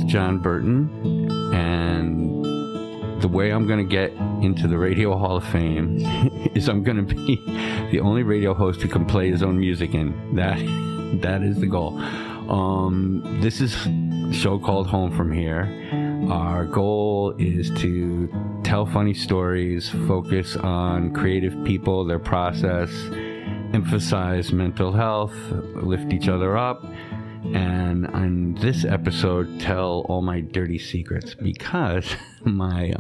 John Burton, and the way I'm going to get into the Radio Hall of Fame is I'm going to be the only radio host who can play his own music in. That is the goal. This is a show called Home From Here. Our goal is to tell funny stories, focus on creative people, their process, emphasize mental health, lift each other up, and on this episode, tell all my dirty secrets because my,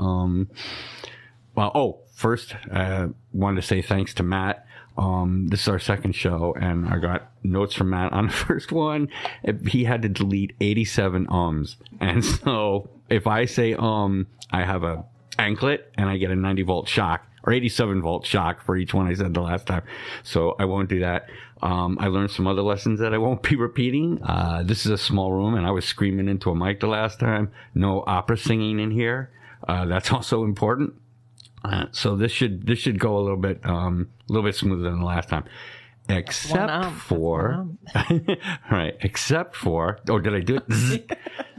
first, I wanted to say thanks to Matt. This is our second show, and I got notes from Matt on the first one. He had to delete 87 ums. And so if I say I have a anklet and I get a 90-volt shock or 87-volt shock for each one I said the last time. So I won't do that. I learned some other lessons that I won't be repeating. This is a small room, and I was screaming into a mic the last time. No opera singing in here. That's also important. So this should go a little bit smoother than the last time, except for right. Except for did I do it?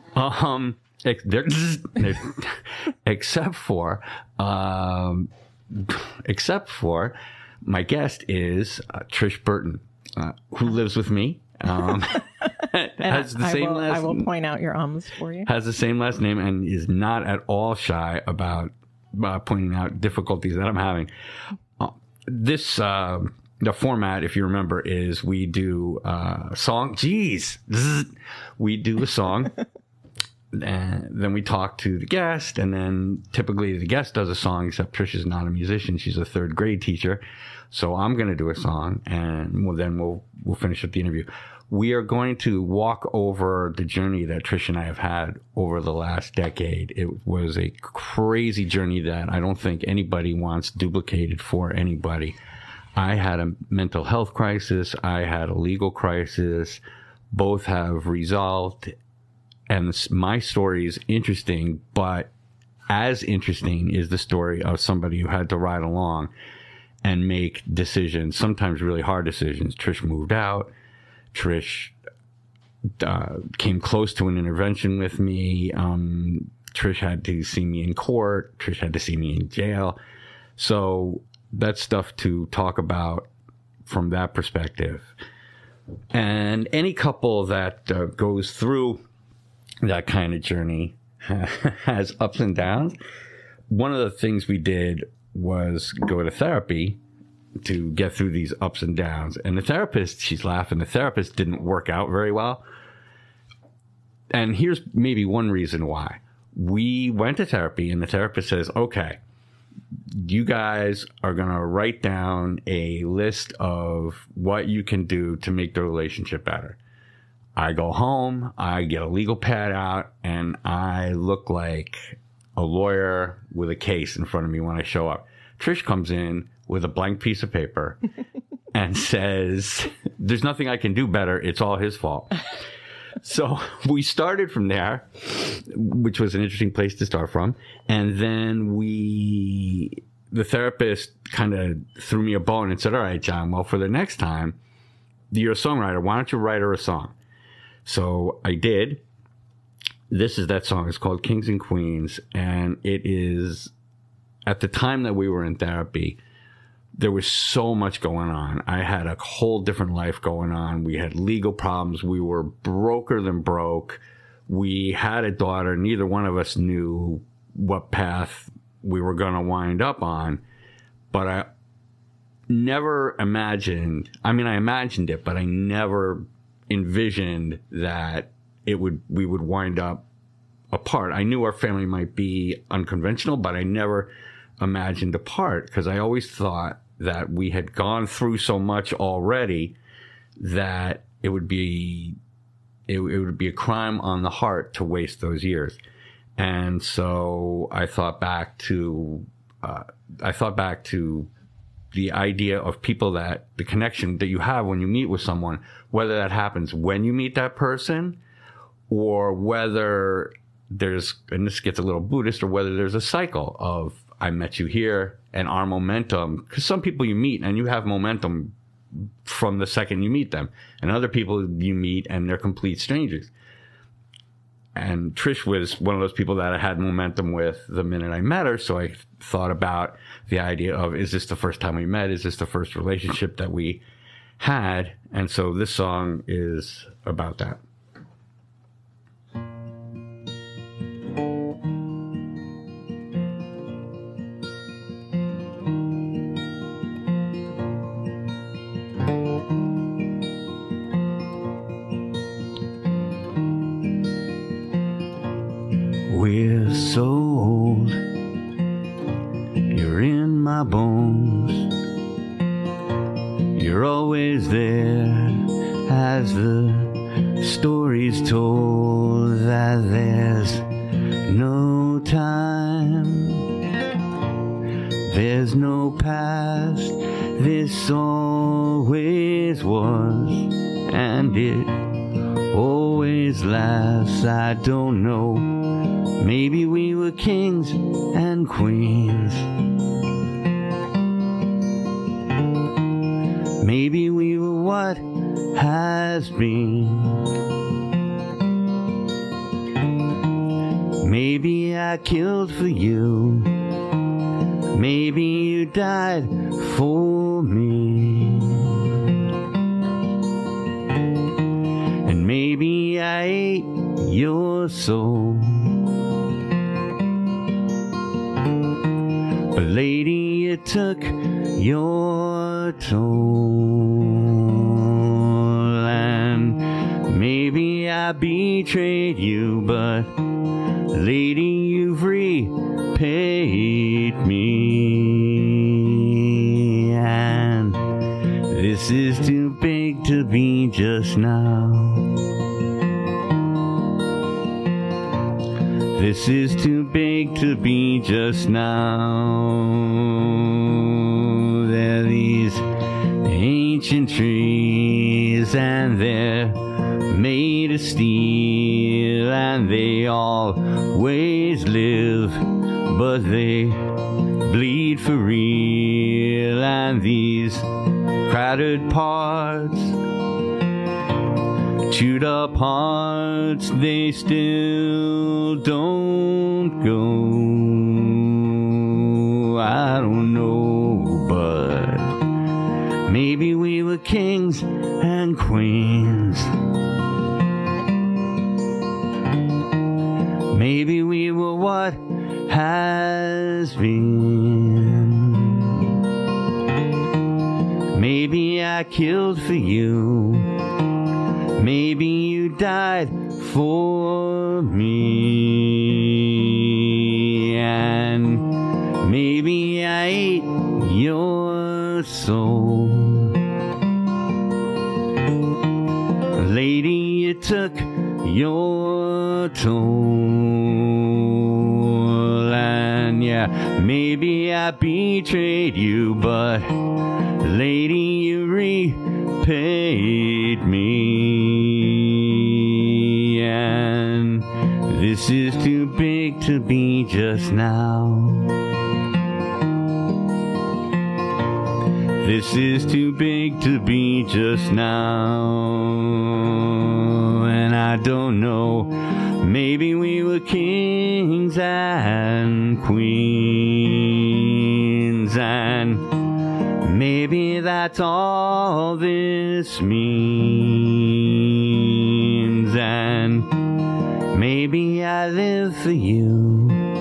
Except for my guest is Trish Burton, who lives with me. Has the same last. I will point out your ums for you. Has the same last name and is not at all shy about pointing out difficulties that I'm having. The format, if you remember, is we do a song. We do a song, and then we talk to the guest, and then typically the guest does a song, except Trish is not a musician. She's a third grade teacher. So I'm going to do a song, and we'll finish up the interview. We are going to walk over the journey that Trish and I have had over the last decade. It was a crazy journey that I don't think anybody wants duplicated for anybody. I had a mental health crisis. I had a legal crisis. Both have resolved. And my story is interesting, but as interesting is the story of somebody who had to ride along and make decisions, sometimes really hard decisions. Trish moved out. Trish came close to an intervention with me. Trish had to see me in court. Trish had to see me in jail. So that's stuff to talk about from that perspective. And any couple that goes through that kind of journey has ups and downs. One of the things we did was go to therapy to get through these ups and downs. And the therapist, she's laughing, the therapist didn't work out very well. And here's maybe one reason why. We went to therapy, and the therapist says, okay, you guys are going to write down a list of what you can do to make the relationship better. I go home, I get a legal pad out, and I look like a lawyer with a case in front of me when I show up. Trish comes in with a blank piece of paper and says, there's nothing I can do better. It's all his fault. So we started from there, which was an interesting place to start from. And then the therapist kind of threw me a bone and said, all right, John, well, for the next time, you're a songwriter. Why don't you write her a song? So I did. This is that song. It's called Kings and Queens. And it is, at the time that we were in therapy, there was so much going on. I had a whole different life going on. We had legal problems. We were broker than broke. We had a daughter. Neither one of us knew what path we were going to wind up on. But I never imagined, I imagined it, but I never envisioned that we would wind up apart. I knew our family might be unconventional, but I never imagined apart, because I always thought that we had gone through so much already that it would be a crime on the heart to waste those years. And so I thought back to the idea of people, that the connection that you have when you meet with someone, whether that happens when you meet that person, or whether there's, and this gets a little Buddhist, or whether there's a cycle of, I met you here, and our momentum, because some people you meet and you have momentum from the second you meet them, and other people you meet and they're complete strangers. And Trish was one of those people that I had momentum with the minute I met her. So I thought about the idea of, is this the first time we met? Is this the first relationship that we had? And so this song is about that. We're so old, you're in my bones, you're always there as the story's told, that there's no time, there's no past, this always was, and it always lasts. I don't know, maybe we were kings and queens. Maybe we were what has been. Maybe I killed for you. Maybe you died for me. And maybe I ate your soul. But lady, you took your toll, and maybe I betrayed you, but lady, you've repaid me, and this is too big to be just now. This is too big to be just now. There are these ancient trees, and they're made of steel, and they always live, but they bleed for real. And these crowded parts, chewed up hearts, they still don't go. I don't know, but maybe we were kings and queens. Maybe we were what has been. Maybe I killed for you. Maybe you died for me, and maybe I ate your soul. Lady, you took your toll, and yeah, maybe I betrayed you, but lady, you repaid me, and this is too big to be just now. This is too big to be just now, and I don't know, maybe we were kings and queens, and maybe that's all this means, and maybe I live for you.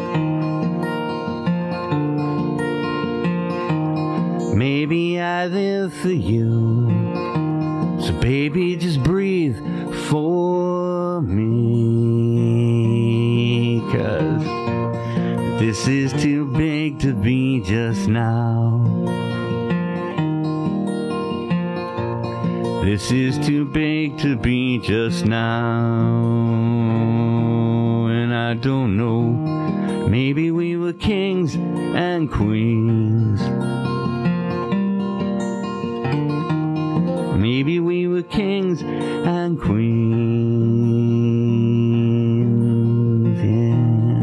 Maybe I live for you. So baby, just breathe for me, 'cause this is too big to be just now. This is too big to be just now, and I don't know, maybe we were kings and queens. Maybe we were kings and queens, yeah.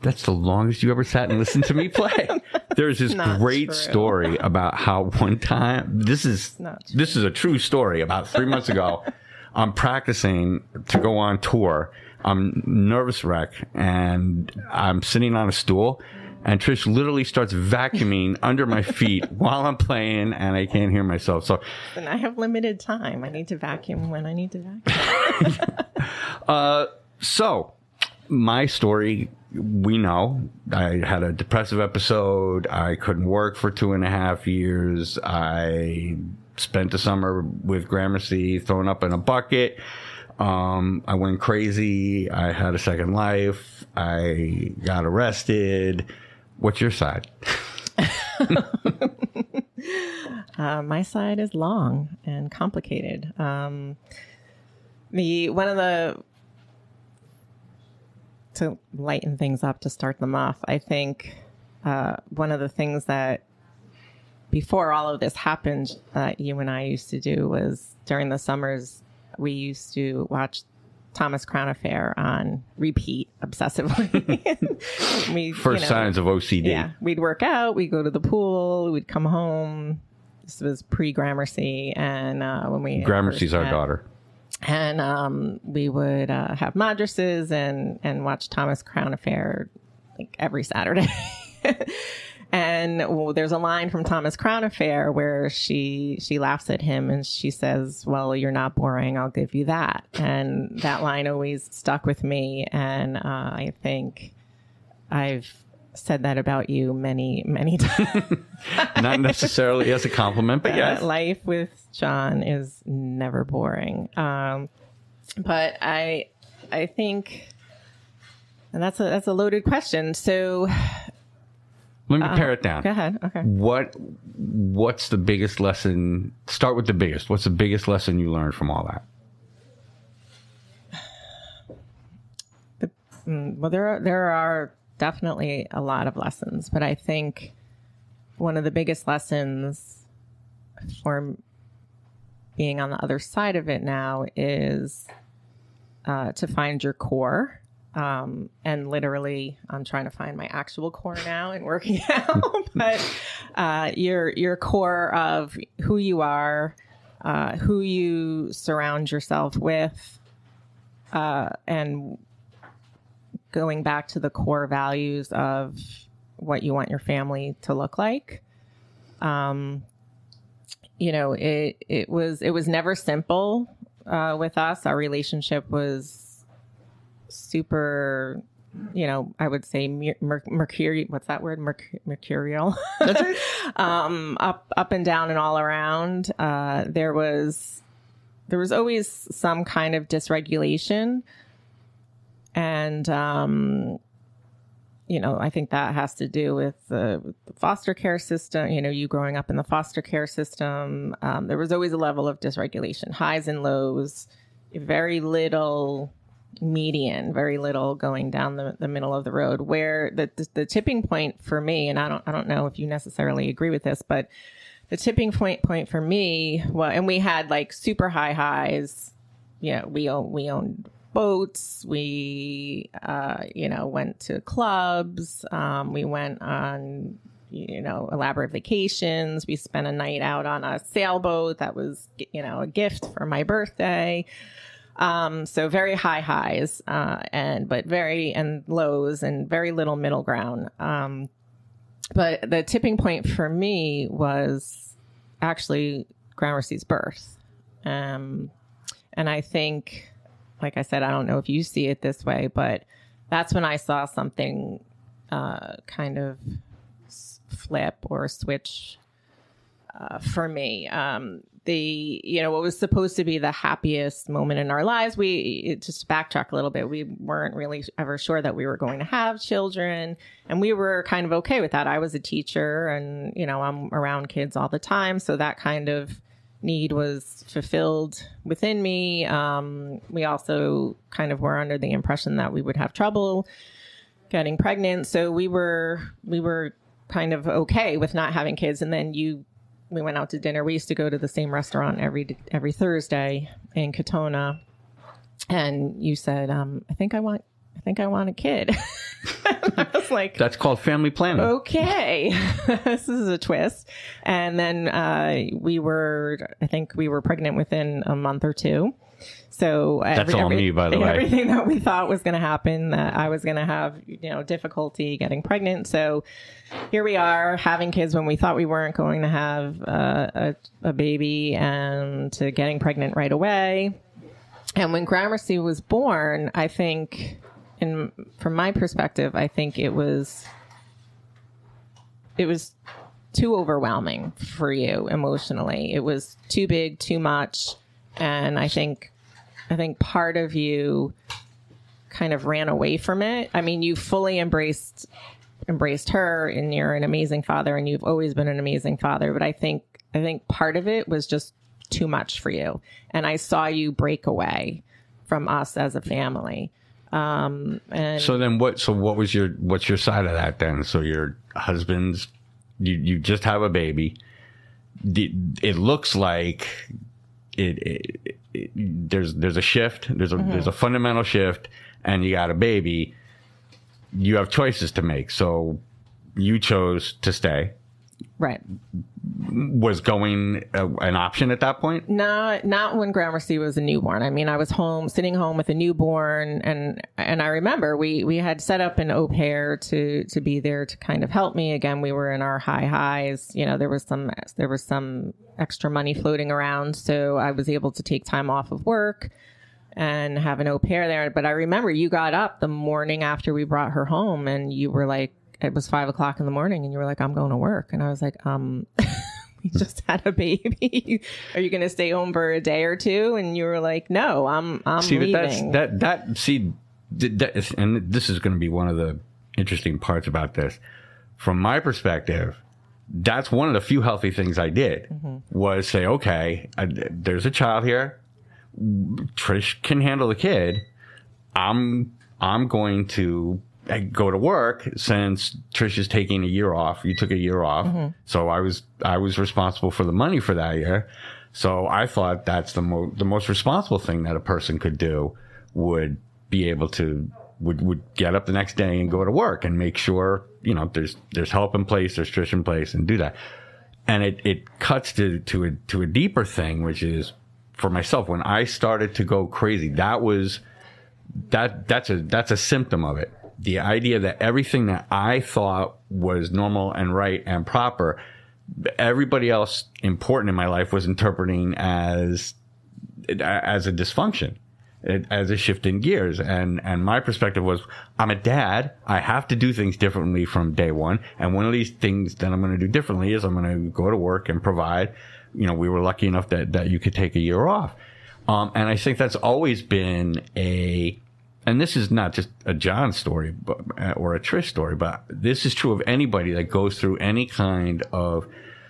That's the longest you ever sat and listened to me play. There's this great true. story about how one time, this is a true story. About 3 months ago, I'm practicing to go on tour. I'm nervous wreck, and I'm sitting on a stool, and Trish literally starts vacuuming under my feet while I'm playing, and I can't hear myself. So, and I have limited time. I need to vacuum when I need to vacuum. So my story, we know I had a depressive episode. I couldn't work for 2.5 years. I spent the summer with Gramercy thrown up in a bucket. I went crazy. I had a second life. I got arrested. What's your side? My side is long and complicated. To lighten things up, to start them off, I think one of the things that before all of this happened, you and I used to do was during the summers, we used to watch Thomas Crown Affair on repeat obsessively. First signs of OCD. Yeah. We'd work out, we'd go to the pool, we'd come home. This was pre-Gramercy. And when we Gramercy's our daughter. And we would have madrasses and watch Thomas Crown Affair like every Saturday. And there's a line from Thomas Crown Affair where she laughs at him and she says, "Well, you're not boring. I'll give you that." And that line always stuck with me. And I think I've said that about you many, many times. Not necessarily as a compliment, but yes. Life with John is never boring. But I think, and that's a loaded question. So let me pare it down. Go ahead. Okay. What's the biggest lesson? Start with the biggest. What's the biggest lesson you learned from all that? Well, there are definitely a lot of lessons, but I think one of the biggest lessons for being on the other side of it now is to find your core. And literally, I'm trying to find my actual core now and working out, but your core of who you are, who you surround yourself with, and going back to the core values of what you want your family to look like. It was never simple with us. Our relationship was super, I would say mercury. What's that word? Mercurial. That's it. Up and down and all around. There was always some kind of dysregulation. And, I think that has to do with the foster care system, you growing up in the foster care system. There was always a level of dysregulation, highs and lows, very little median, very little going down the middle of the road, where the tipping point for me, and I don't know if you necessarily agree with this, but the tipping point for me, and we had like super high highs. We owned boats. We, went to clubs. We went on, elaborate vacations. We spent a night out on a sailboat that was, a gift for my birthday. So very high highs, and lows and very little middle ground. But the tipping point for me was actually Gramercy's birth. And I think, like I said, I don't know if you see it this way, but that's when I saw something kind of flip or switch for me. What was supposed to be the happiest moment in our lives, just backtrack a little bit, we weren't really ever sure that we were going to have children, and we were kind of okay with that. I was a teacher, and I'm around kids all the time, so that kind of need was fulfilled within me. We also kind of were under the impression that we would have trouble getting pregnant, so we were kind of okay with not having kids. And then we went out to dinner. We used to go to the same restaurant every Thursday in Katona, and you said, I think I want a kid. I was like, that's called family planning. Okay, this is a twist. And then I think we were pregnant within a month or two. So that's all me, by the way. Everything that we thought was going to happen, that I was going to have, difficulty getting pregnant. So here we are having kids when we thought we weren't going to have a baby, and to getting pregnant right away. And when Gramercy was born, I think, from my perspective, I think it was too overwhelming for you emotionally. It was too big, too much. And I think part of you kind of ran away from it. I mean, you fully embraced her, and you're an amazing father, and you've always been an amazing father. But I think part of it was just too much for you. And I saw you break away from us as a family. And so then what's your side of that then? So your husband's, you just have a baby. It looks like there's a shift, there's a fundamental shift, and you got a baby. You have choices to make. So you chose to stay. Right. Was going an option at that point? Not when Gramercy was a newborn. I mean, I was sitting home with a newborn, and I remember we had set up an au pair to be there to kind of help me. Again, we were in our highs. There was some extra money floating around, so I was able to take time off of work and have an au pair there. But I remember you got up the morning after we brought her home, and you were like, it was 5:00 in the morning, and you were like, I'm going to work. And I was like, we just had a baby. Are you going to stay home for a day or two? And you were like, no, I'm leaving. And this is going to be one of the interesting parts about this. From my perspective, that's one of the few healthy things I did, was say, okay, there's a child here. Trish can handle the kid. I'm going to go to work, since Trish is taking a year off. You took a year off. So I was responsible for the money for that year. So I thought that's the most responsible thing that a person could do, would be able to, would get up the next day and go to work and make sure, there's help in place, there's Trish in place, and do that. And it cuts to a deeper thing, which is, for myself, when I started to go crazy, that's a symptom of it. The idea that everything that I thought was normal and right and proper, everybody else important in my life was interpreting as a dysfunction, as a shift in gears. And my perspective was, I'm a dad. I have to do things differently from day one. And one of these things that I'm going to do differently is I'm going to go to work and provide. We were lucky enough that you could take a year off. And I think that's always been and this is not just a John story, or a Trish story, but this is true of anybody that goes through any kind of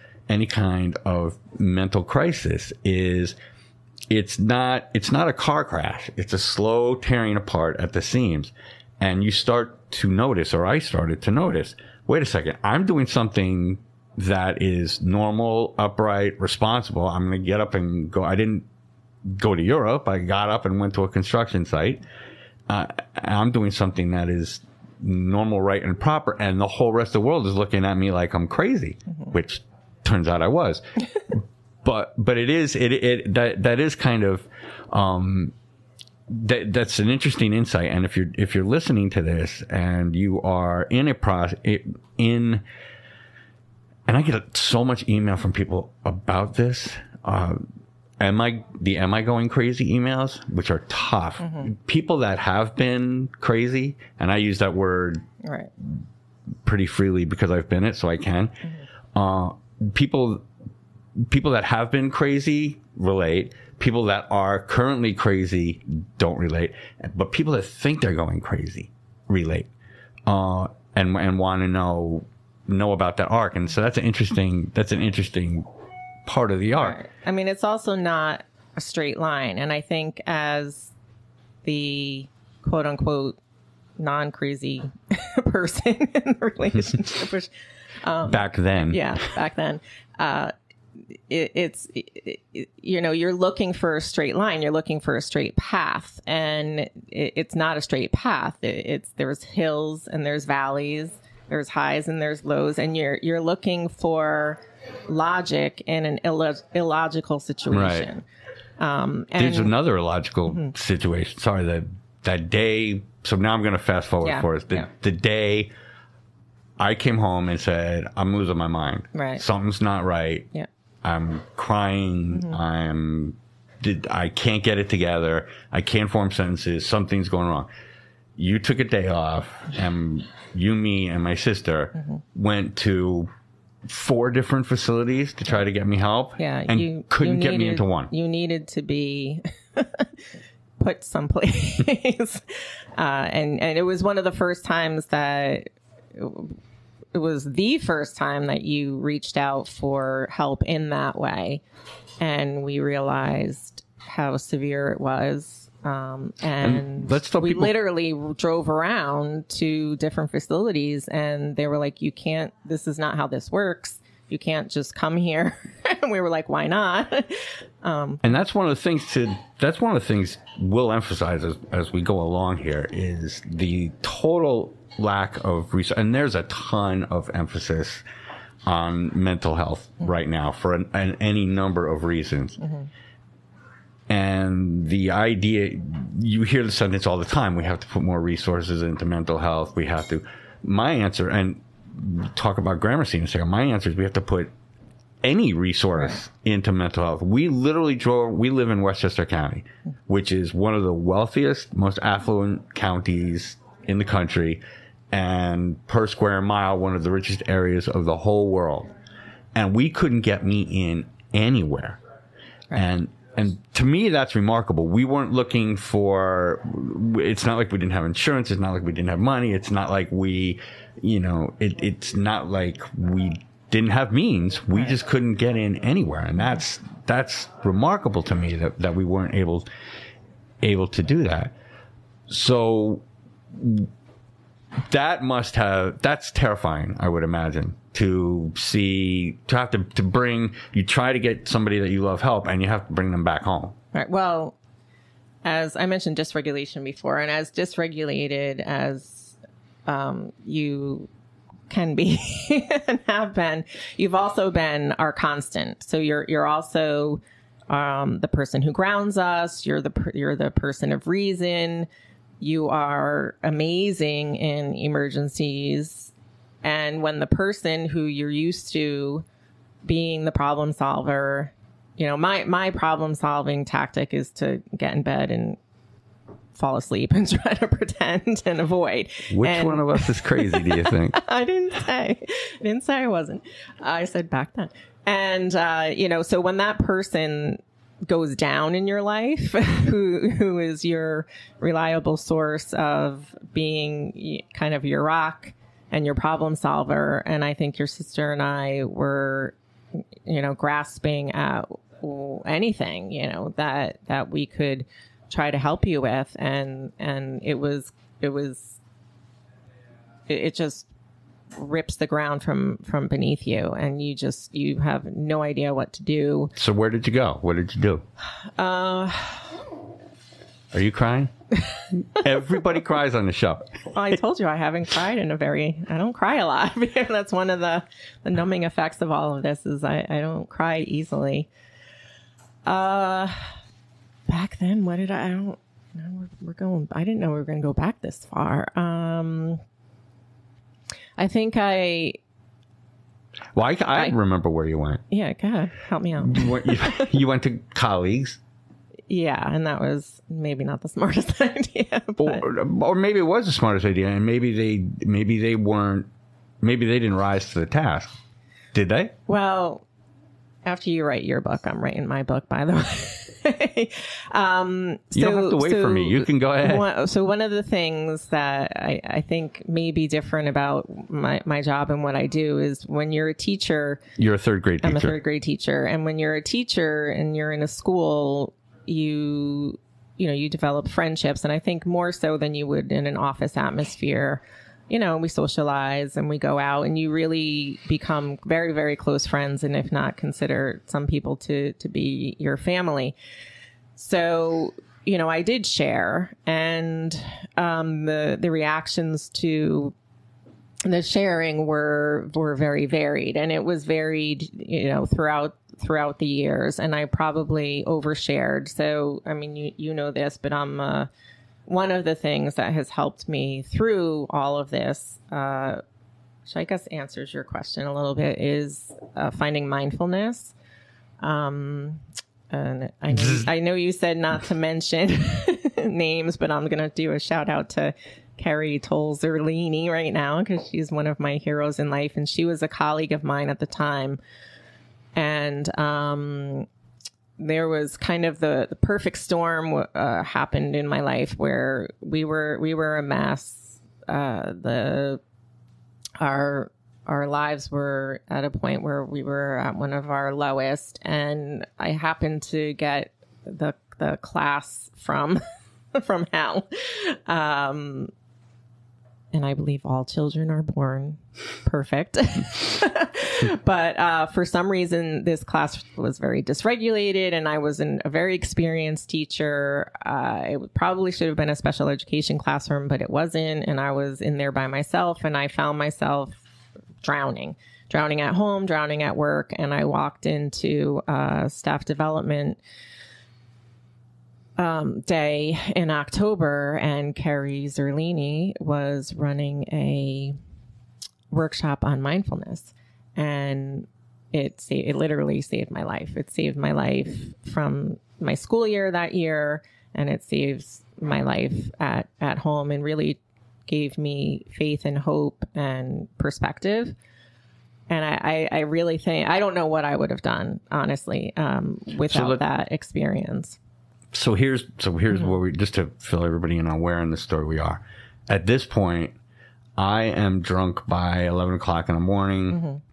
mental crisis. It's not a car crash. It's a slow tearing apart at the seams. And you start to notice, or I started to notice, wait a second, I'm doing something that is normal, upright, responsible. I'm going to get up and go. I didn't go to Europe. I got up and went to a construction site. I'm doing something that is normal, right, and proper, and the whole rest of the world is looking at me like I'm crazy, which turns out I was. but it is that is kind of that's an interesting insight. And if you're listening to this and you are in a process and I get so much email from people about this. Am I going crazy emails, which are tough. People that have been crazy, and I use that word pretty freely because I've been it, so I can. People that have been crazy relate. People that are currently crazy don't relate. But people that think they're going crazy relate, and want to know about that arc. And so that's an interesting part of the arc. Right. I mean, it's also not a straight line. And I think as the quote unquote non-crazy person in the relationship, which, back then. Yeah, back then. you're looking for a straight line, you're looking for a straight path, and it's not a straight path. There's hills and there's valleys, there's highs and there's lows, and you're looking for logic in an illogical situation. Right. There's another illogical situation. Sorry, that day. So now I'm going to fast forward for us. The day I came home and said, I'm losing my mind. Right. Something's not right. Yeah. I'm crying. I can't get it together. I can't form sentences. Something's going wrong. You took a day off, and you, me, and my sister went to 4 different facilities to try to get me help. Yeah. And you couldn't get me into one. You needed to be put someplace. And it was one of the first times that it was the first time that you reached out for help in that way. And we realized how severe it was. And let's tell people, literally drove around to different facilities, and they were like, this is not how this works. You can't just come here. And we were like, why not? And that's one of the things we'll emphasize as we go along here is the total lack of research. And there's a ton of emphasis on mental health right now for any number of reasons. And the idea, you hear the sentence all the time, we have to put more resources into mental health. My answer, and talk about Gramercy in a second, my answer is we have to put any resource into mental health. We live in Westchester County, which is one of the wealthiest, most affluent counties in the country, and per square mile, one of the richest areas of the whole world. And we couldn't get me in anywhere. Right. And to me, that's remarkable. We weren't looking for, it's not like we didn't have insurance. It's not like we didn't have money. It's not like it's not like we didn't have means. We just couldn't get in anywhere. And that's remarkable to me that we weren't able to do that. So that's terrifying, I would imagine, to have to bring, you try to get somebody that you love help and you have to bring them back home. Right. Well, as I mentioned dysregulation before, and as dysregulated as you can be and have been, you've also been our constant. So you're also the person who grounds us. You're the person of reason. You are amazing in emergencies. And when the person who you're used to being the problem solver, my problem solving tactic is to get in bed and fall asleep and try to pretend and avoid. Which one of us is crazy, do you think? I didn't say I wasn't. I said back then. And, so when that person goes down in your life, who is your reliable source of being kind of your rock and your problem solver. And I think your sister and I were, grasping at anything, that we could try to help you with. And it just rips the ground from beneath you, and you have no idea what to do. So where did you go? What did you do? Are you crying? Everybody cries on the show. Well, I told you I haven't cried I don't cry a lot. That's one of the numbing effects of all of this is I don't cry easily. Back then, what did I didn't know we were going to go back this far. I think I remember where you went. Yeah, go ahead. Help me out. You went to colleagues. Yeah, and that was maybe not the smartest idea. Or maybe it was the smartest idea, and maybe they didn't rise to the task. Did they? Well, after you write your book, I'm writing my book, by the way. You don't have to wait for me. You can go ahead. So one of the things that I think may be different about my job and what I do is when you're a teacher. You're a third grade teacher. I'm a third grade teacher. And when you're a teacher and you're in a school, you develop friendships. And I think more so than you would in an office atmosphere. we socialize and we go out, and you really become very, very close friends. And if not, consider some people to be your family. So, I did share, and the reactions to the sharing were very varied, and it was varied, throughout the years. And I probably overshared. So, I mean, you know this, but I'm one of the things that has helped me through all of this, which I guess answers your question a little bit, is finding mindfulness. And I know you said not to mention names, but I'm going to do a shout out to Carrie Toll-Zerlini right now, because she's one of my heroes in life. And she was a colleague of mine at the time. And there was kind of the perfect storm happened in my life, where we were a mess. Our lives were at a point where we were at one of our lowest, and I happened to get the class from hell. And I believe all children are born perfect. But for some reason, this class was very dysregulated, and I was a very experienced teacher. It probably should have been a special education classroom, but it wasn't. And I was in there by myself, and I found myself drowning at home, drowning at work. And I walked into staff development day in October, and Carrie Zerlini was running a workshop on mindfulness, and it literally saved my life. It saved my life from my school year that year, and it saves my life at home, and really gave me faith and hope and perspective. And I really think, I don't know what I would have done, honestly, without that experience. So here's where we, just to fill everybody in on where in the story we are. At this point, I am drunk by 11 o'clock in the morning.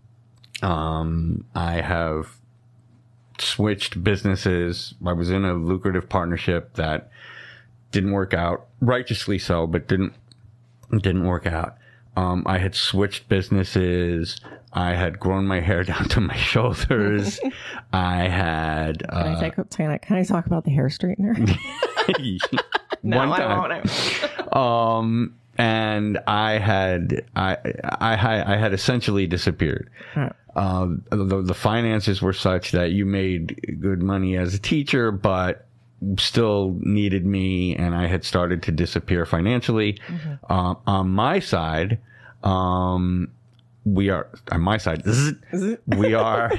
I have switched businesses. I was in a lucrative partnership that didn't work out, righteously so, but didn't work out. I had switched businesses. I had grown my hair down to my shoulders. I had. Can I talk about the hair straightener? No, one time. I won't. And I had essentially disappeared. Right. The finances were such that you made good money as a teacher, but still needed me, and I had started to disappear financially. On my side, we are on my side. We are.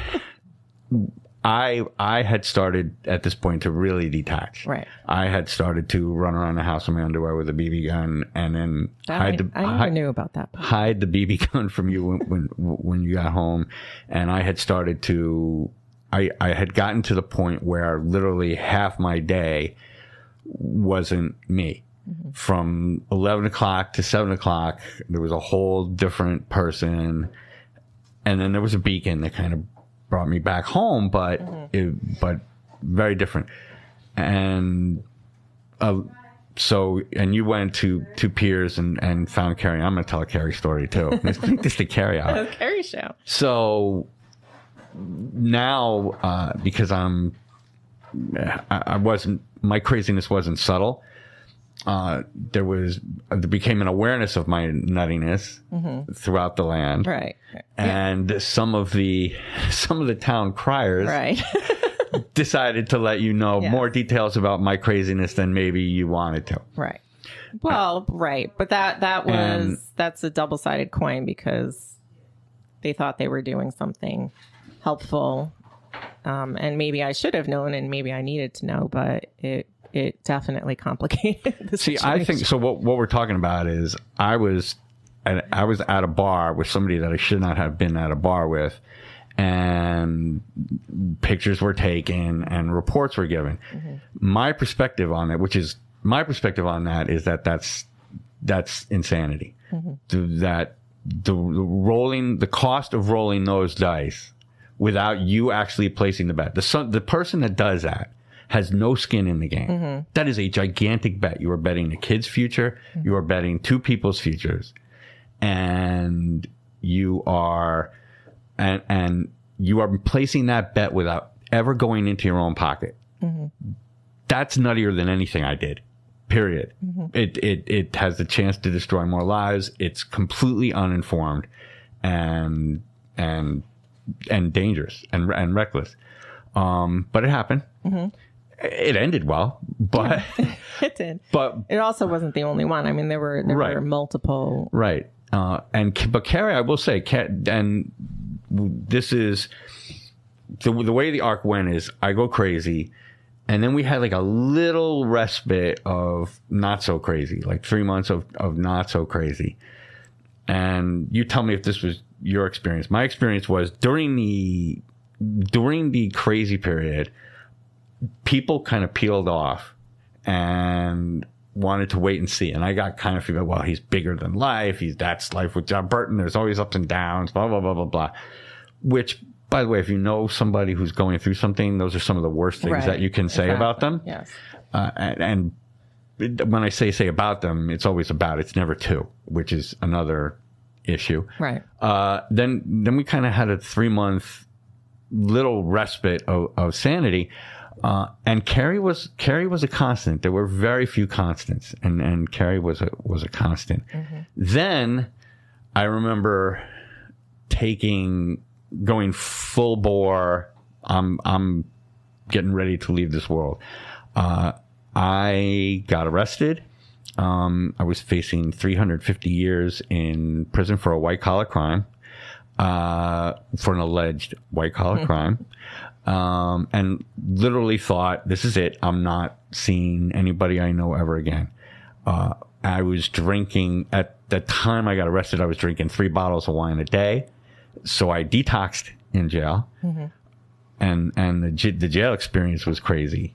I had started at this point to really detach. Right. I had started to run around the house in my underwear with a BB gun, and then I never knew about that. Hide the BB gun from you when you got home, and I had started to. I had gotten to the point where literally half my day wasn't me. From 11 o'clock to 7 o'clock, there was a whole different person. And then there was a beacon that kind of brought me back home, but very different. And and you went to Piers and found Carrie. I'm going to tell a Carrie story too. Let's make this the Carrie hour. Carrie show. So now, because my craziness wasn't subtle. There became an awareness of my nuttiness throughout the land. Right. And some of the town criers decided to let you know more details about my craziness than maybe you wanted to. Right. Well, right. But that's a double-sided coin, because they thought they were doing something helpful. And maybe I should have known, and maybe I needed to know, but it definitely complicated the situation. I think so. What we're talking about is I was at a bar with somebody that I should not have been at a bar with, and pictures were taken and reports were given. My perspective on it, is that that's insanity. That the cost of rolling those dice without you actually placing the bet. The person that does that has no skin in the game. That is a gigantic bet. You are betting a kid's future. You are betting two people's futures. and you are placing that bet without ever going into your own pocket. Mm-hmm. That's nuttier than anything I did. Period. Mm-hmm. It has the chance to destroy more lives. It's completely uninformed and dangerous and reckless. But it happened. Mm-hmm. It ended well, but it did. But it also wasn't the only one. I mean, there were multiple. Right. But Carrie, I will say, and this is the way the arc went is I go crazy. And then we had like a little respite of not so crazy, like 3 months of not so crazy. And you tell me if this was your experience. My experience was during the crazy period, people kind of peeled off and wanted to wait and see. And I got kind of feeling, well, he's bigger than life. That's life with John Burton. There's always ups and downs, blah, blah, blah, blah, blah. Which, by the way, if you know somebody who's going through something, those are some of the worst things that you can say about them. Yes. And when I say about them, it's always about. It's never to, which is another issue. Right. Then we kind of had a 3-month little respite of sanity. And Carrie was a constant. There were very few constants, and Carrie was a constant. Mm-hmm. Then I remember going full bore. I'm getting ready to leave this world. I got arrested. I was facing 350 years in prison for a white collar crime, for an alleged white collar crime. And literally thought, this is it. I'm not seeing anybody I know ever again. I was drinking at the time I got arrested. I was drinking 3 bottles of wine a day. So I detoxed in jail, mm-hmm. and the jail experience was crazy.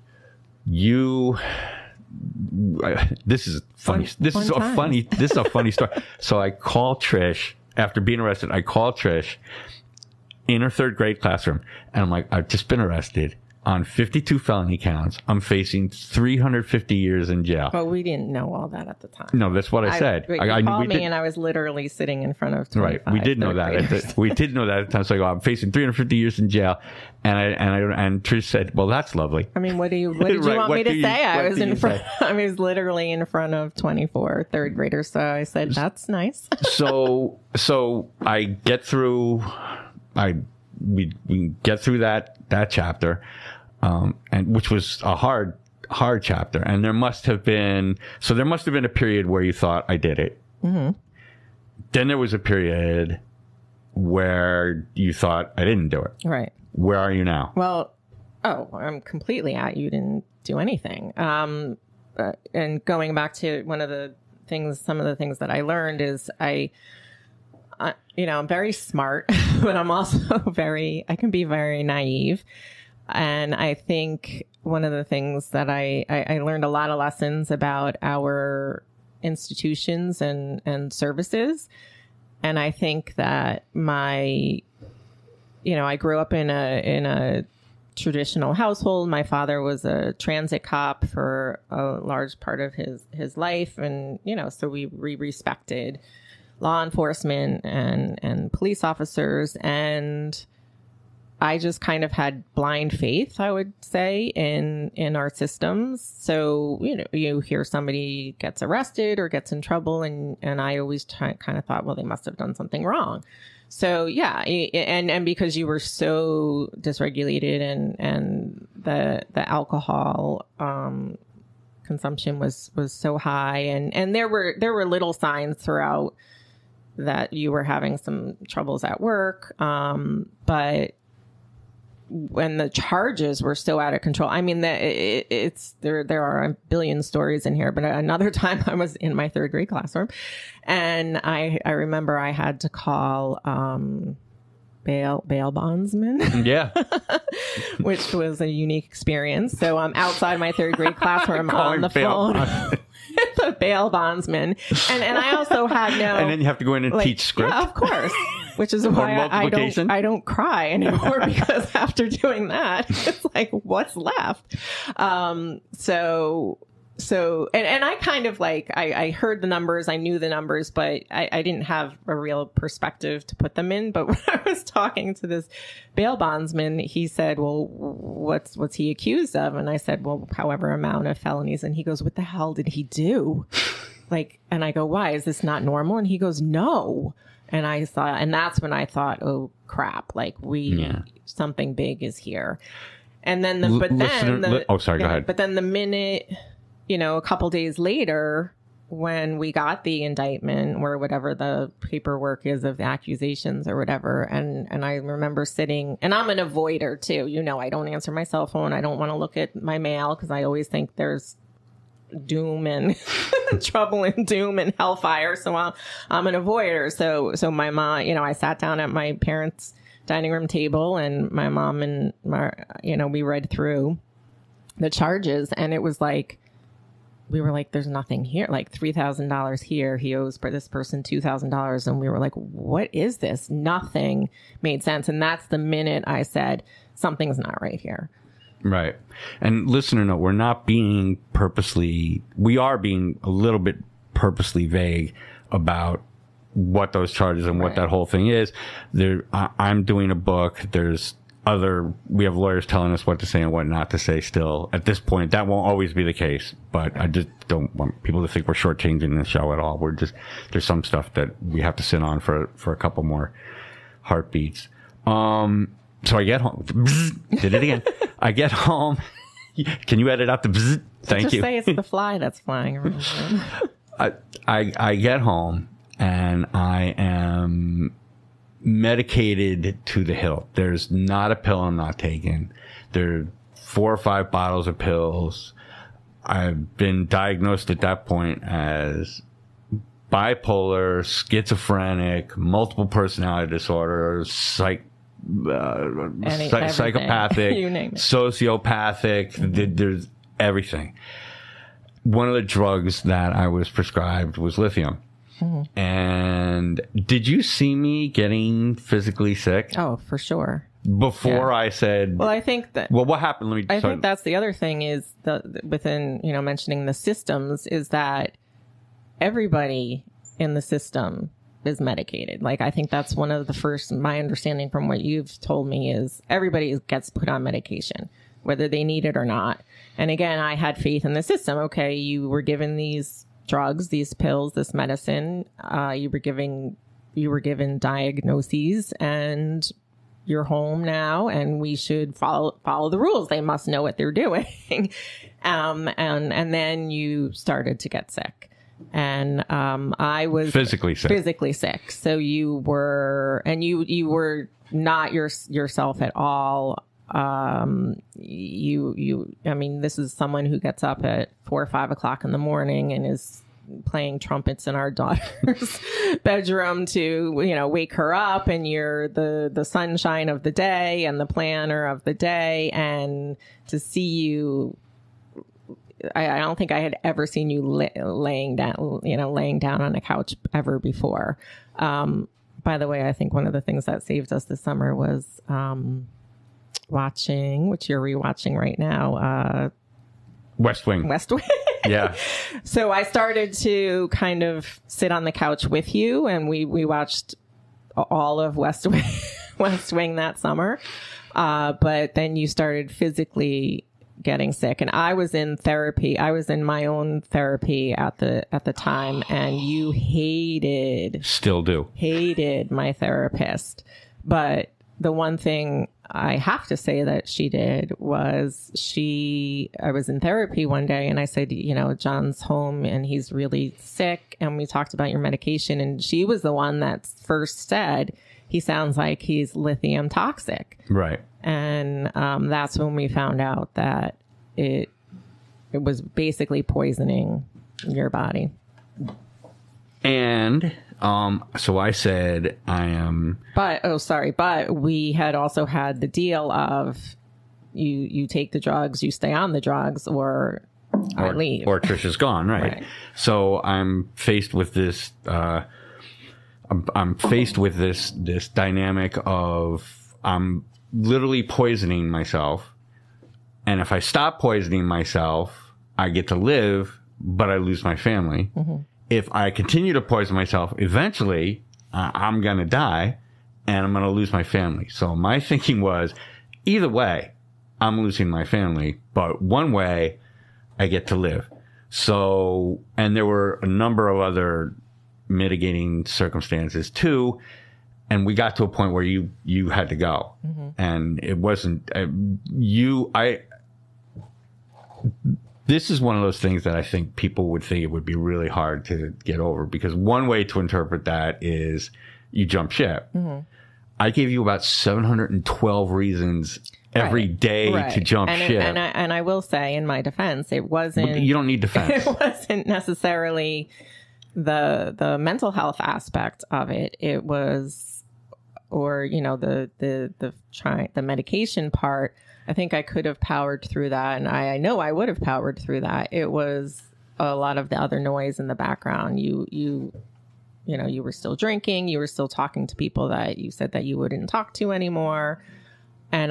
This is funny. This is a funny story. So I call Trish after being arrested. I call Trish in her 3rd grade classroom, and I'm like, I've just been arrested on 52 felony counts. I'm facing 350 years in jail. But we didn't know all that at the time. No, that's what I said. You called me, and I was literally sitting in front of 25. Right, we did know that. We did know that at the time. So I go, I'm facing 350 years in jail, and Trish said, "Well, that's lovely." I mean, what did you want me to say? I was literally in front of 24 3rd graders. So I said, "That's nice." So I get through. We get through that chapter, and which was a hard chapter. And there must have been a period where you thought I did it. Mm-hmm. Then there was a period where you thought I didn't do it. Right. Where are you now? Well, I'm completely at you didn't do anything. And going back to some of the things that I learned is I'm very smart, but I'm also I can be very naive. And I think one of the things that I learned a lot of lessons about our institutions and services. And I think that I grew up in a traditional household. My father was a transit cop for a large part of his life. And, so we respected law enforcement and police officers. And I just kind of had blind faith, I would say, in our systems. So, you hear somebody gets arrested or gets in trouble, and I always kind of thought, well, they must have done something wrong. So, yeah. And because you were so dysregulated and the alcohol, consumption was so high, and there were little signs throughout that you were having some troubles at work. But when the charges were so out of control, I mean, there are a billion stories in here, but another time I was in my 3rd grade classroom, and I remember I had to call, bail bondsman. Yeah. Which was a unique experience. So I'm outside my 3rd grade classroom on the phone. The bail bondsman, and I also had no. And then you have to go in and teach script. Yeah, of course. Which is why I don't cry anymore, because after doing that, it's like, what's left? So and I kind of like, I heard the numbers, I knew the numbers, but I didn't have a real perspective to put them in. But when I was talking to this bail bondsman, he said, well, what's he accused of? And I said, well, however amount of felonies. And he goes, what the hell did he do? Like, and I go, why? Is this not normal? And he goes, no. And I thought, and that's when I thought, oh crap, like something big is here. And then, go ahead. But then the minute, a couple days later, when we got the indictment or whatever the paperwork is of the accusations or whatever, and I remember sitting, and I'm an avoider too. I don't answer my cell phone. I don't want to look at my mail because I always think there's doom and trouble and doom and hellfire. So I'm an avoider. So my mom, I sat down at my parents' dining room table, and my mom and we read through the charges, and it was like, we were like, there's nothing here, like $3,000 here. He owes this person $2,000. And we were like, what is this? Nothing made sense. And that's the minute I said, something's not right here. Right. And listener note, we are being a little bit purposely vague about what those charges and what that whole thing is. I'm doing a book. We have lawyers telling us what to say and what not to say still. At this point, that won't always be the case, but I just don't want people to think we're shortchanging the show at all. There's some stuff that we have to sit on for a couple more heartbeats. So I get home. Did it again. I get home. Can you edit out the bzz? Thank you. Just say it's the fly that's flying around. I get home and I am medicated to the hilt. There's not a pill I'm not taking. There are 4 or 5 bottles of pills. I've been diagnosed at that point as bipolar, schizophrenic, multiple personality disorder, psychopathic, you name it. Sociopathic. Mm-hmm. There's everything. One of the drugs that I was prescribed was lithium. Mm-hmm. And did you see me getting physically sick? Oh, for sure. Before I said, well, I think that, well, what happened? I think that's the other thing is within, mentioning the systems is that everybody in the system is medicated. Like, I think that's one of the first, my understanding from what you've told me is everybody gets put on medication, whether they need it or not. And again, I had faith in the system. Okay, you were given these drugs, these pills, this medicine, you were given diagnoses, and you're home now, and we should follow the rules. They must know what they're doing. And then you started to get sick, and I was physically sick. So you were, and you were not yourself at all. I mean, this is someone who gets up at 4 or 5 o'clock in the morning and is playing trumpets in our daughter's bedroom to, wake her up, and you're the sunshine of the day and the planner of the day. And to see you, I don't think I had ever seen you laying down on a couch ever before. By the way, I think one of the things that saved us this summer was, watching, which you're rewatching right now, West Wing. Yeah. So I started to kind of sit on the couch with you, and we watched all of West Wing that summer. But then you started physically getting sick, and I was in therapy. I was in my own therapy at the time, and you hated my therapist. But the one thing I have to say that she did was I was in therapy one day, and I said, John's home and he's really sick, and we talked about your medication, and she was the one that first said, he sounds like he's lithium toxic. Right. And that's when we found out that it was basically poisoning your body. And so I said, but we had also had the deal of you take the drugs, you stay on the drugs, or I leave. Or Trisha's gone, right? So I'm faced with this, I'm faced with this dynamic of I'm literally poisoning myself. And if I stop poisoning myself, I get to live, but I lose my family. Mm-hmm. If I continue to poison myself, eventually I'm going to die and I'm going to lose my family. So my thinking was, either way, I'm losing my family, but one way I get to live. So, and there were a number of other mitigating circumstances too. And we got to a point where you had to go, mm-hmm. and it wasn't this is one of those things that I think people would think it would be really hard to get over, because one way to interpret that is you jump ship. Mm-hmm. I gave you about 712 reasons every day to jump ship. And I will say, in my defense, it wasn't... But you don't need defense. It wasn't necessarily the mental health aspect of it. It was, or, you know, the medication part. I think I could have powered through that, and I know I would have powered through that. It was a lot of the other noise in the background. You know, you were still drinking, you were still talking to people that you said that you wouldn't talk to anymore. And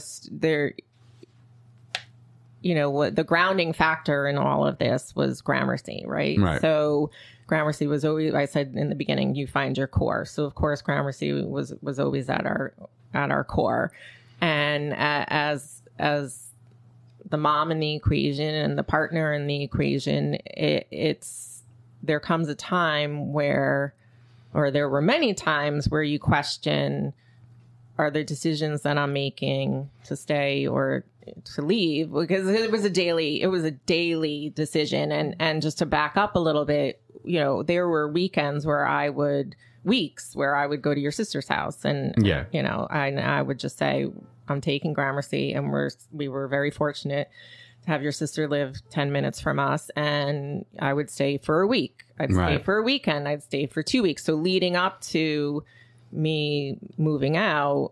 what the grounding factor in all of this was Gramercy, right? So Gramercy was always, I said in the beginning, you find your core. So of course, Gramercy was always at our core. And as the mom in the equation and the partner in the equation, there comes a time where, or there were many times where you question, are the decisions that I'm making to stay or to leave? Because it was a daily decision. And just to back up a little bit, you know, there were weekends weeks where I would go to your sister's house, and, you know, I would just say, I'm taking Gramercy, and we were very fortunate to have your sister live 10 minutes from us, and I would stay for a week. I'd stay for a weekend. I'd stay for 2 weeks. So leading up to me moving out,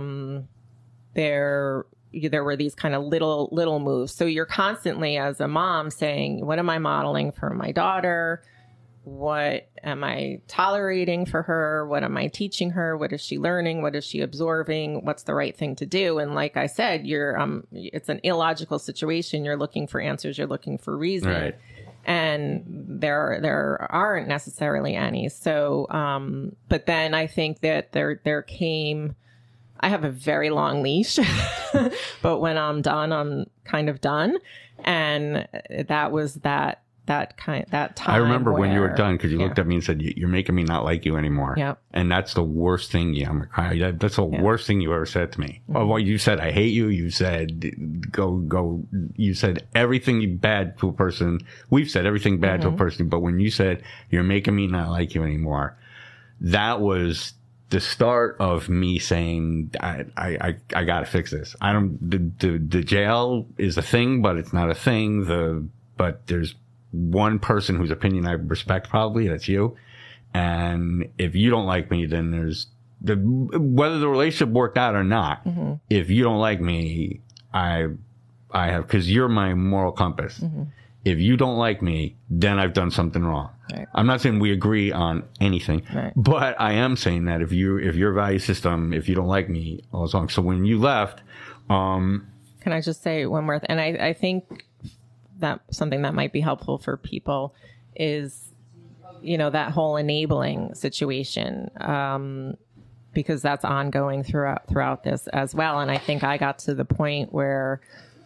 there were these kind of little moves. So you're constantly, as a mom, saying, what am I modeling for my daughter? What am I tolerating for her? What am I teaching her? What is she learning? What is she absorbing? What's the right thing to do? And like I said, it's an illogical situation. You're looking for answers. You're looking for reason. Right. And there aren't necessarily any. So, but then I think that there came, I have a very long leash, but when I'm done, I'm kind of done. And that was that time. I remember when you were done, because you looked at me and said, "You're making me not like you anymore." Yep. And that's the worst thing. Yeah, I'm gonna cry. That's the worst thing you ever said to me. Mm-hmm. Well, you said, "I hate you." You said, "Go." You said everything bad to a person. We've said everything bad to a person, but when you said, "You're making me not like you anymore," that was the start of me saying, I gotta fix this. The jail is a thing, but it's not a thing. But there's one person whose opinion I respect, probably, that's you. And if you don't like me, then whether the relationship worked out or not, mm-hmm. if you don't like me, I have, because you're my moral compass. Mm-hmm. If you don't like me, then I've done something wrong. Right. I'm not saying we agree on anything, but I am saying that if your value system, if you don't like me, all is wrong. So when you left, can I just say one more thing? And I think that something that might be helpful for people is, you know, that whole enabling situation, because that's ongoing throughout this as well. And I think I got to the point where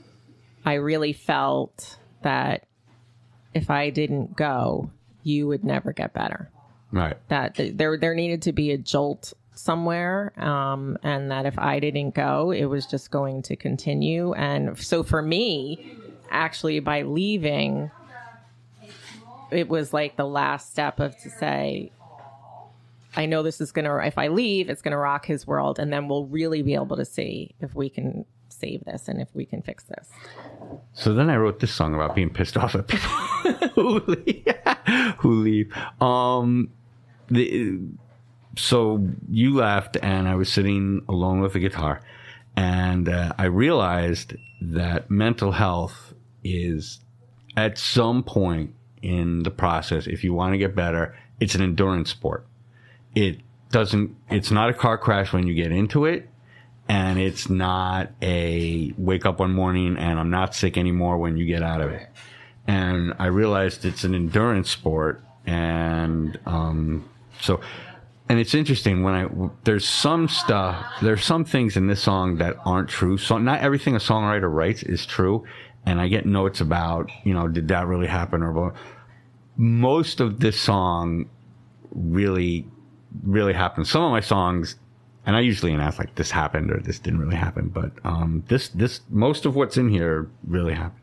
I really felt that if I didn't go, you would never get better. Right. That there needed to be a jolt somewhere, and that if I didn't go, it was just going to continue. And so for me, actually, by leaving, it was like the last step to say, I know this is if I leave, it's going to rock his world, and then we'll really be able to see if we can save this and if we can fix this. So then I wrote this song about being pissed off at people who leave. So you left, and I was sitting alone with the guitar, and I realized that mental health is, at some point in the process, if you want to get better, it's an endurance sport. It's not a car crash when you get into it, and it's not a wake up one morning and I'm not sick anymore when you get out of it. and I realized it's an endurance sport. And so, and it's interesting there's some things in this song that aren't true. So not everything a songwriter writes is true. And I get notes about, did that really happen? Or most of this song really, really happened. Some of my songs, and I usually ask like this happened or this didn't really happen, but this most of what's in here really happened.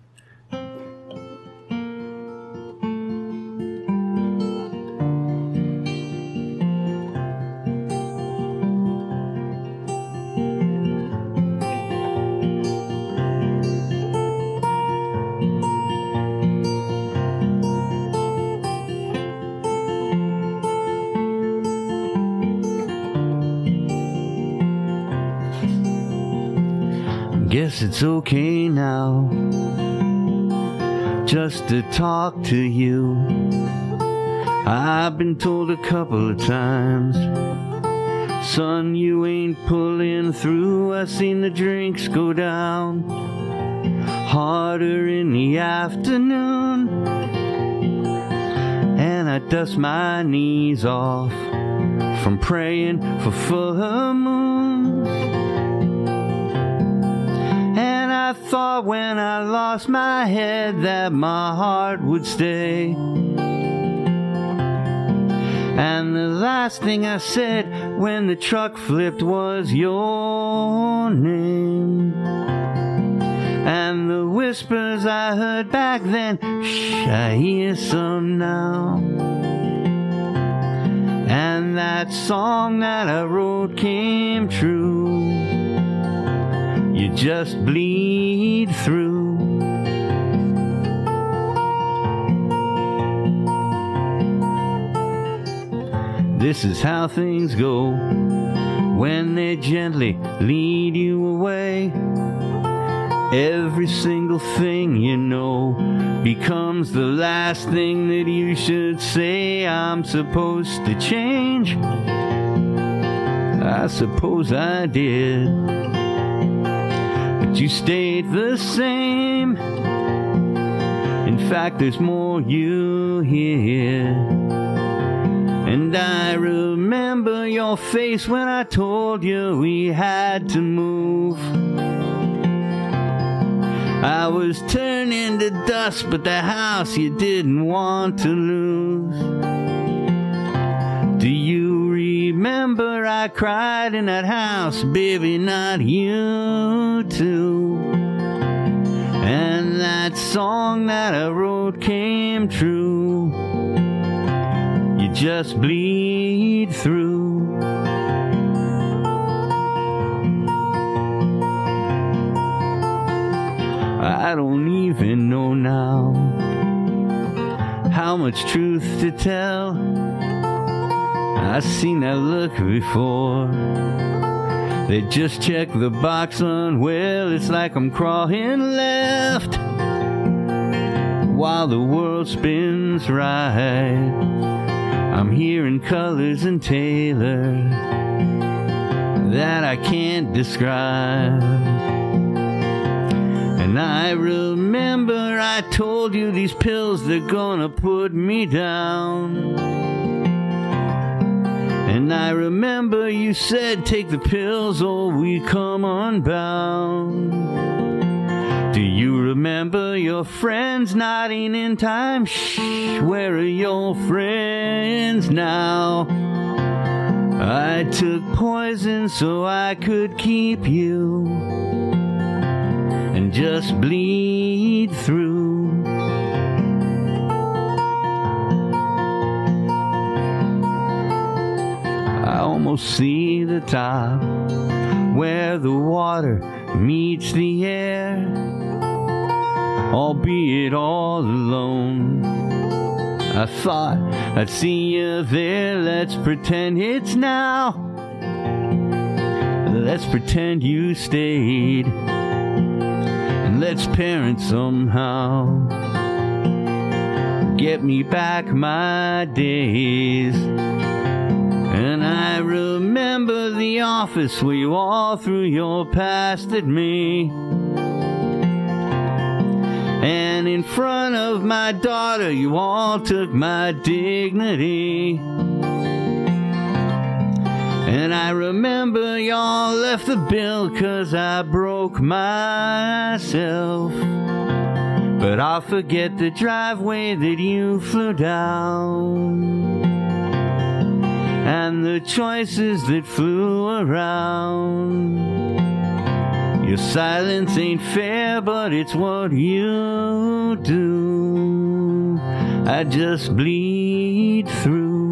Guess it's okay now just to talk to you. I've been told a couple of times, son, you ain't pulling through. I seen the drinks go down harder in the afternoon, and I dust my knees off from praying for full moons. I thought when I lost my head that my heart would stay. And the last thing I said when the truck flipped was your name. And the whispers I heard back then, shh, I hear some now. And that song that I wrote came true. You just bleed through. This is how things go when they gently lead you away. Every single thing you know becomes the last thing that you should say. I'm supposed to change. I suppose I did. You stayed the same. In fact, there's more you here. And I remember your face when I told you we had to move. I was turning to dust, but the house you didn't want to lose. Do you remember I cried in that house? Baby, not you too. And that song that I wrote came true. You just bleed through. I don't even know now how much truth to tell. I've seen that look before. They just check the box on, well, it's like I'm crawling left while the world spins right. I'm hearing colors in Taylor that I can't describe. And I remember I told you these pills, they're gonna put me down. And I remember you said, take the pills or we come unbound. Do you remember your friends nodding in time? Shh, where are your friends now? I took poison so I could keep you and just bleed through. I almost see the top where the water meets the air, albeit all alone. I thought I'd see you there. Let's pretend it's now. Let's pretend you stayed, and let's parent somehow. Get me back my days. And I remember the office where you all threw your past at me. And in front of my daughter, you all took my dignity. And I remember y'all left the bill 'cause I broke myself. But I'll forget the driveway that you flew down, and the choices that flew around. Your silence ain't fair, but it's what you do. I just bleed through.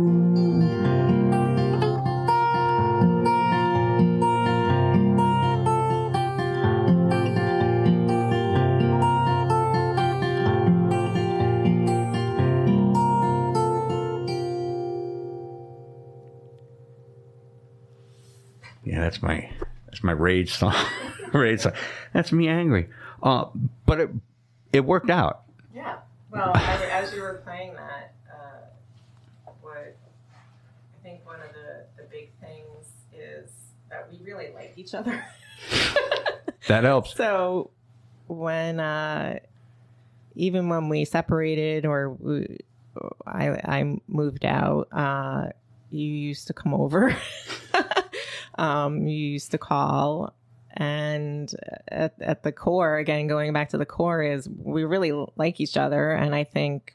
Yeah, that's my rage song. Rage song. That's me angry. But it worked out. Yeah. Well, as you were playing that, what I think one of the big things is that we really like each other. That helps. So when even when we separated or I moved out, you used to come over. You used to call, and at the core, again, going back to the core, is we really like each other. And I think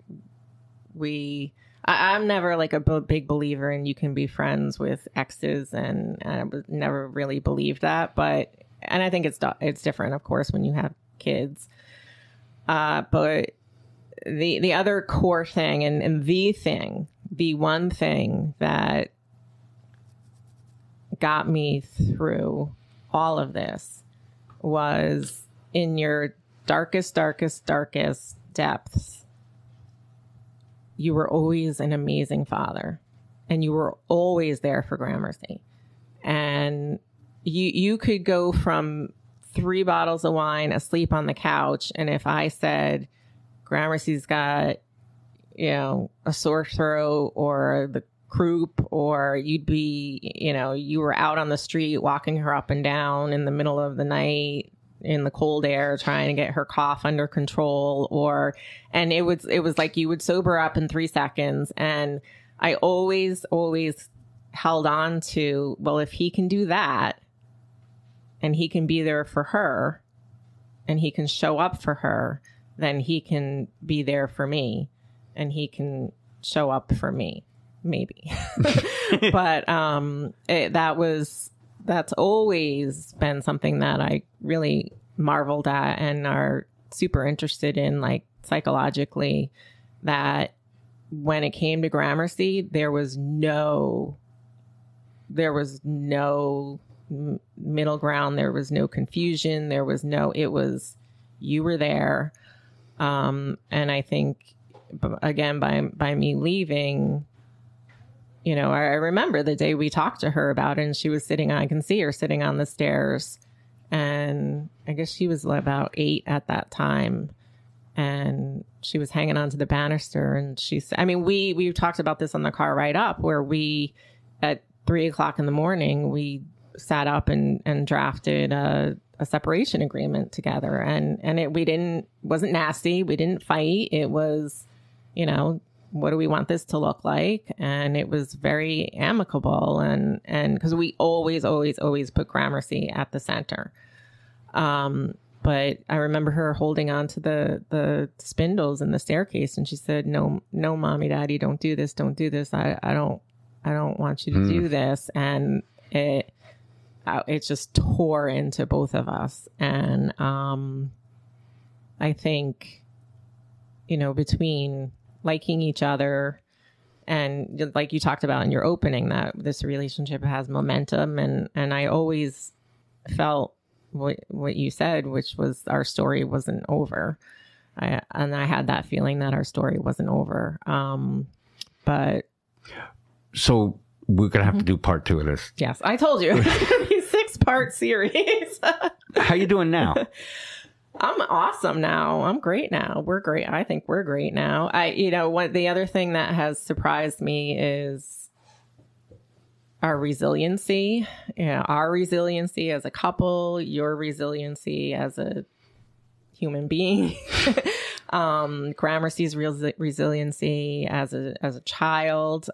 I'm never like a big believer in you can be friends with exes, and I never really believed that. And I think it's different, of course, when you have kids. But the other core thing and the one thing that got me through all of this was in your darkest depths, you were always an amazing father, and you were always there for Gramercy. And you could go from 3 bottles of wine asleep on the couch, and if I said Gramercy's got, a sore throat or the croup, or you'd be, you were out on the street walking her up and down in the middle of the night in the cold air trying to get her cough under control, and it was like you would sober up in 3 seconds. And I always held on to, well, if he can do that and he can be there for her and he can show up for her, then he can be there for me and he can show up for me. Maybe. But that's always been something that I really marveled at and are super interested in, like psychologically, that when it came to Gramercy, there was no middle ground. There was no confusion. It was, you were there. And I think, again, by me leaving, I remember the day we talked to her about it, and she was I can see her sitting on the stairs, and I guess she was about 8 at that time, and she was hanging onto the banister, and she said, we talked about this on the car ride up, where we, at 3:00 in the morning, we sat up and drafted a separation agreement together, and it wasn't nasty. We didn't fight. It was, what do we want this to look like? And it was very amicable, and because we always put Gramercy at the center. But I remember her holding on to the spindles in the staircase, and she said, no, mommy, daddy, don't do this. I don't want you to do this. And it just tore into both of us. And I think, between liking each other and, like you talked about in your opening, that this relationship has momentum, and I always felt what you said, which was our story wasn't over. I had that feeling that our story wasn't over. But so we're gonna have to do part 2 of this. Yes, I told you it's gonna be a 6-part series. How you doing now? I'm awesome now. I'm great now. We're great. I think we're great now. The other thing that has surprised me is our resiliency. Our resiliency as a couple, your resiliency as a human being. Gramercy's resiliency as a child.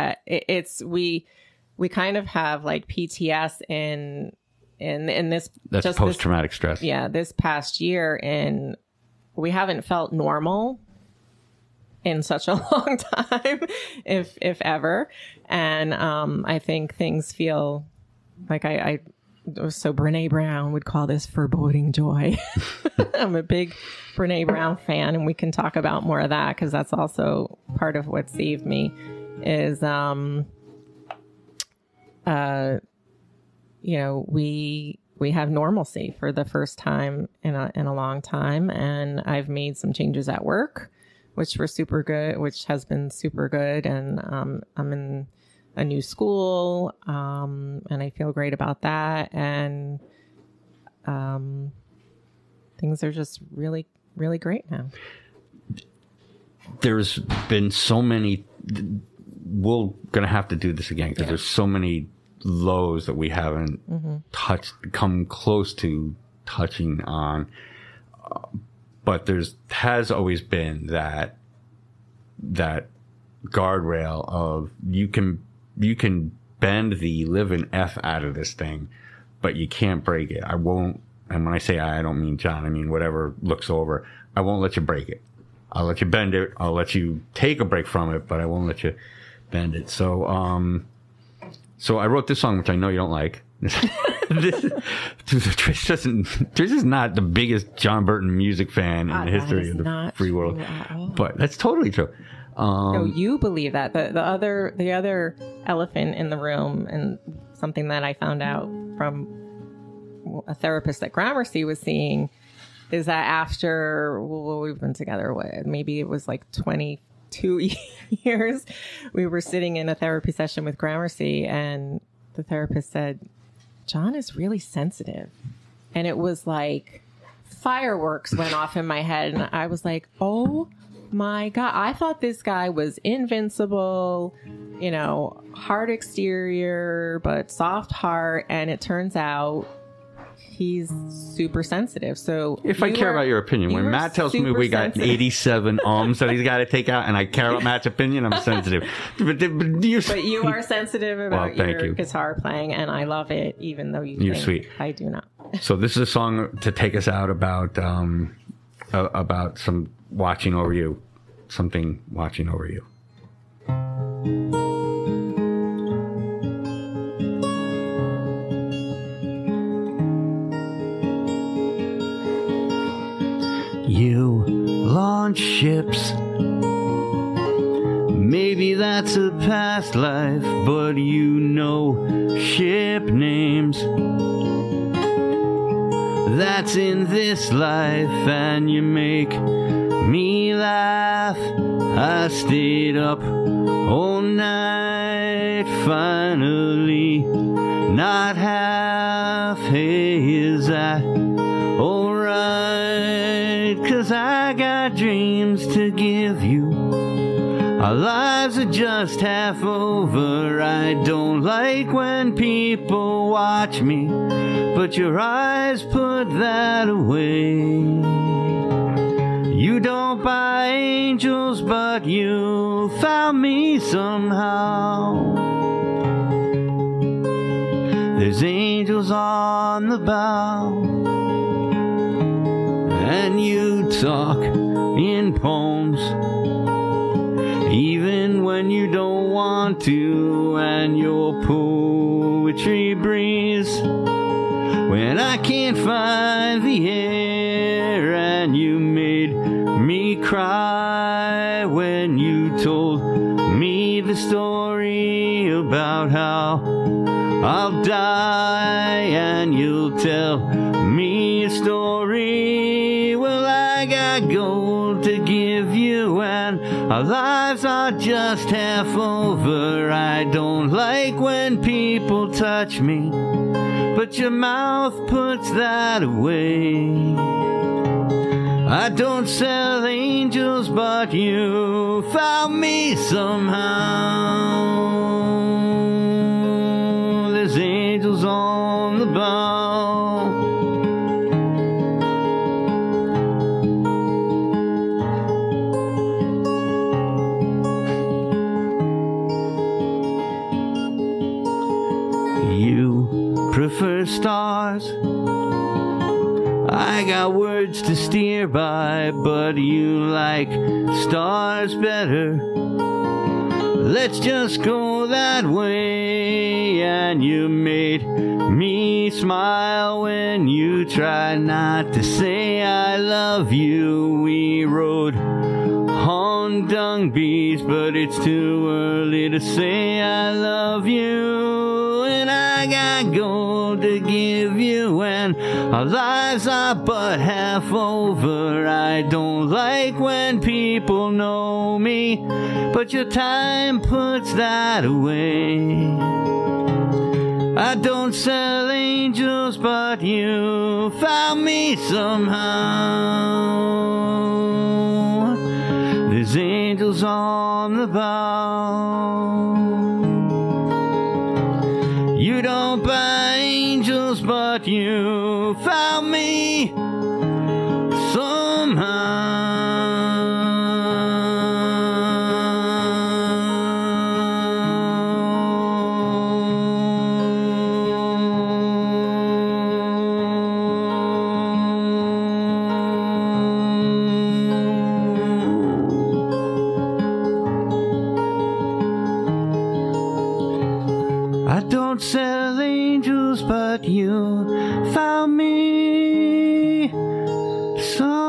We kind of have like PTS in this. That's post-traumatic stress. Yeah, this past year, and we haven't felt normal in such a long time, if ever. And I think things feel like so Brene Brown would call this foreboding joy. I'm a big Brene Brown fan, and we can talk about more of that because that's also part of what saved me. Is we have normalcy for the first time in a long time, and I've made some changes at work, which has been super good, and I'm in a new school, and I feel great about that, and things are just really, really great now. There's been so many. We're gonna have to do this again because there's so many lows that we haven't come close to touching on. But has always been that guardrail of you can bend the living F out of this thing, but you can't break it. I won't. And when I say I don't mean John, I mean whatever looks over. I won't let you break it. I'll let you bend it. I'll let you take a break from it, but I won't let you bend it. So, so I wrote this song, which I know you don't like. Trish is not the biggest John Burton music fan in the history of the free world, but that's totally true. No, you believe that. The other elephant in the room, and something that I found out from a therapist that Gramercy was seeing, is that after we've been together, maybe it was like 22 years, we were sitting in a therapy session with Gramercy, and the therapist said, John is really sensitive. And it was like fireworks went off in my head, and I was like, oh my God, I thought this guy was invincible, hard exterior, but soft heart. And it turns out he's super sensitive. So if I care about your opinion, when Matt tells me we got sensitive 87 that he's got to take out, and I care about Matt's opinion, I'm sensitive. But you are sensitive about your guitar playing, and I love it, even though you're think sweet. I do not. So this is a song to take us out about some watching over you, something watching over you. You launch ships. Maybe that's a past life, but ship names. That's in this life, and you make me laugh. I stayed up all night, finally, not half. Hey, is that alright? 'Cause I got dreams to give you. Our lives are just half over. I don't like when people watch me, but your eyes put that away. You don't buy angels, but you found me somehow. There's angels on the bow, and you talk in poems, even when you don't want to, and your poetry breathes when I can't find the air. And you made me cry when you told me the story about how I'll die, and you'll tell me a story. Well, I got gold to give you, and our lives are just half over. I don't like when people touch me, but your mouth puts that away. I don't sell angels, but you found me somehow. There's angels on the bow. for stars. I got words to steer by, but you like stars better. Let's just go that way. And you made me smile when you tried not to say I love you. We rode on dung bees, but it's too early to say I love you. And I got gold to give you, and our lives are but half over. I don't like when people know me, but your time puts that away. I don't sell angels, but you found me somehow. There's angels on the bough. You don't buy angels, but you found me I don't sell angels, but you found me some